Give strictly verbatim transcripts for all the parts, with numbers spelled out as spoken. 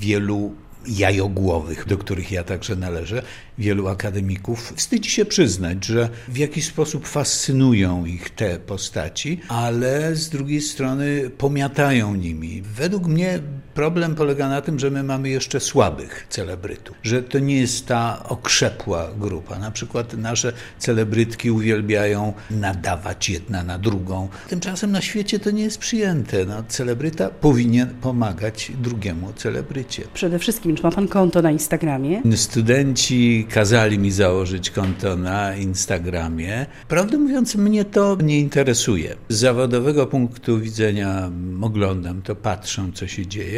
wielu jajogłowych, do których ja także należę, wielu akademików, wstydzi się przyznać, że w jakiś sposób fascynują ich te postaci, ale z drugiej strony pomiatają nimi. Według mnie problem polega na tym, że my mamy jeszcze słabych celebrytów, że to nie jest ta okrzepła grupa. Na przykład nasze celebrytki uwielbiają nadawać jedna na drugą. Tymczasem na świecie to nie jest przyjęte. No, celebryta powinien pomagać drugiemu celebrycie. Przede wszystkim, czy ma pan konto na Instagramie? Studenci kazali mi założyć konto na Instagramie. Prawdę mówiąc, mnie to nie interesuje. Z zawodowego punktu widzenia oglądam to, patrzę, co się dzieje,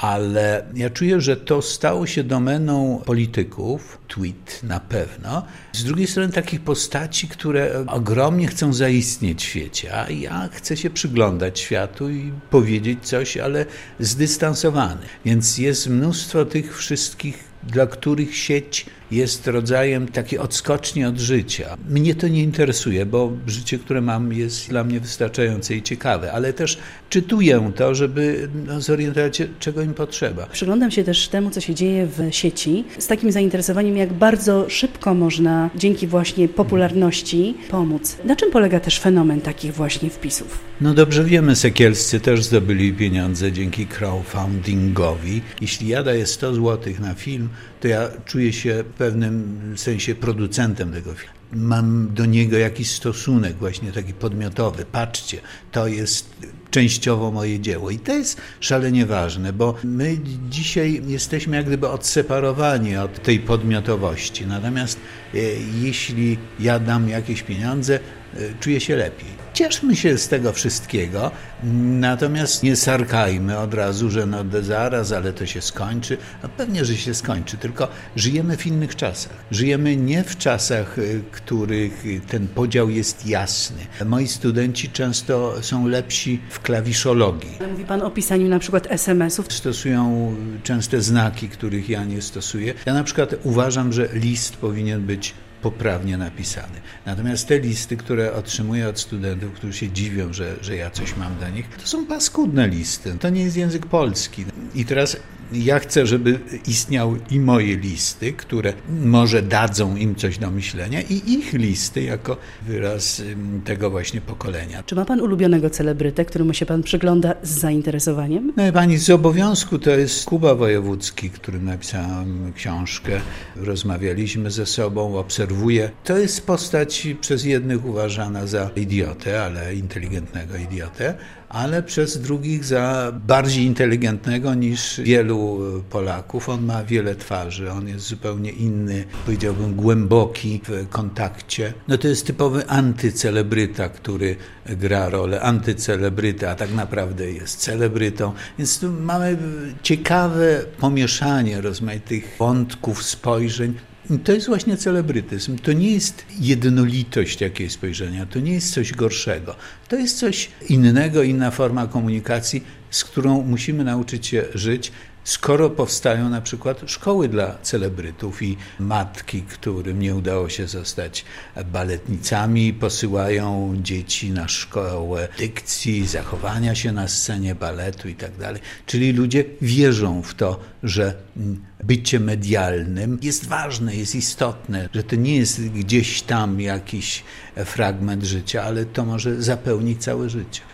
ale ja czuję, że to stało się domeną polityków, tweet na pewno. Z drugiej strony takich postaci, które ogromnie chcą zaistnieć w świecie, a ja chcę się przyglądać światu i powiedzieć coś, ale zdystansowany. Więc jest mnóstwo tych wszystkich, dla których sieć jest rodzajem takiej odskoczni od życia. Mnie to nie interesuje, bo życie, które mam, jest dla mnie wystarczające i ciekawe, ale też czytuję to, żeby no, zorientować się, czego im potrzeba. Przyglądam się też temu, co się dzieje w sieci, z takim zainteresowaniem, jak bardzo szybko można dzięki właśnie popularności pomóc. Na czym polega też fenomen takich właśnie wpisów? No dobrze wiemy, Sekielscy też zdobyli pieniądze dzięki crowdfundingowi. Jeśli ja daję sto złotych na film, to ja czuję się w pewnym sensie producentem tego filmu. Mam do niego jakiś stosunek właśnie taki podmiotowy. Patrzcie, to jest częściowo moje dzieło. I to jest szalenie ważne, bo my dzisiaj jesteśmy jak gdyby odseparowani od tej podmiotowości. Natomiast e, jeśli ja dam jakieś pieniądze, e, czuję się lepiej. Cieszmy się z tego wszystkiego, natomiast nie sarkajmy od razu, że no zaraz, ale to się skończy. No pewnie, że się skończy, tylko żyjemy w innych czasach. Żyjemy nie w czasach, w których ten podział jest jasny. Moi studenci często są lepsi w klawiszologii. Mówi pan o pisaniu na przykład es em esów. Stosują częste znaki, których ja nie stosuję. Ja na przykład uważam, że list powinien być poprawnie napisany. Natomiast te listy, które otrzymuję od studentów, którzy się dziwią, że, że ja coś mam dla nich, to są paskudne listy. To nie jest język polski. I teraz ja chcę, żeby istniały i moje listy, które może dadzą im coś do myślenia, i ich listy jako wyraz tego właśnie pokolenia. Czy ma pan ulubionego celebrytę, któremu się pan przygląda z zainteresowaniem? No pani, z obowiązku to jest Kuba Wojewódzki, którym napisałem książkę. Rozmawialiśmy ze sobą, obserwuję. To jest postać przez jednych uważana za idiotę, ale inteligentnego idiotę, ale przez drugich za bardziej inteligentnego niż wielu Polaków. On ma wiele twarzy, on jest zupełnie inny, powiedziałbym głęboki w kontakcie. No to jest typowy antycelebryta, który gra rolę antycelebryta, a tak naprawdę jest celebrytą. Więc tu mamy ciekawe pomieszanie rozmaitych wątków, spojrzeń. To jest właśnie celebrytyzm. To nie jest jednolitość jakiegoś spojrzenia, to nie jest coś gorszego. To jest coś innego, inna forma komunikacji, z którą musimy nauczyć się żyć, skoro powstają na przykład szkoły dla celebrytów i matki, którym nie udało się zostać baletnicami, posyłają dzieci na szkołę dykcji, zachowania się na scenie baletu i tak dalej. Czyli ludzie wierzą w to, że bycie medialnym jest ważne, jest istotne, że to nie jest gdzieś tam jakiś fragment życia, ale to może zapełnić całe życie.